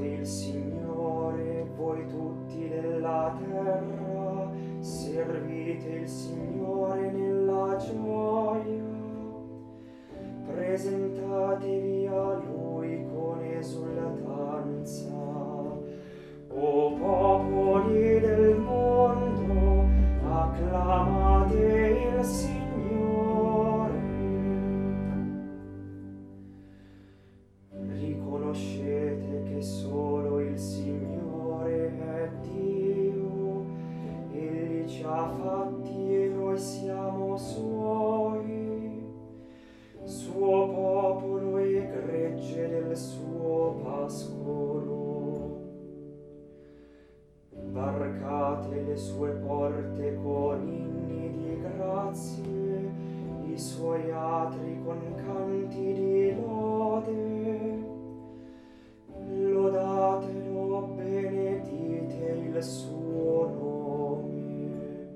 il Signore, voi tutti della terra, servite il Signore nella gioia. Presentatevi a Lui con esultanza. O popoli del mondo, acclamate il Signore. Riconoscete che solo il Signore è Dio. Egli ci ha fatti e noi siamo Suoi, suo popolo e gregge del suo pascolo. Varcate le sue porte con inni di grazie, i suoi atri con canti di lode. Lodatelo, benedite il suo nome,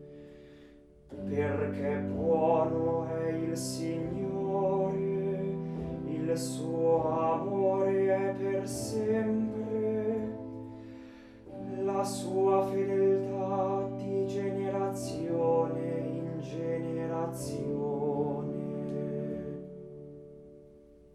perché buono è il Signore, il suo amore è per sempre, la sua fedeltà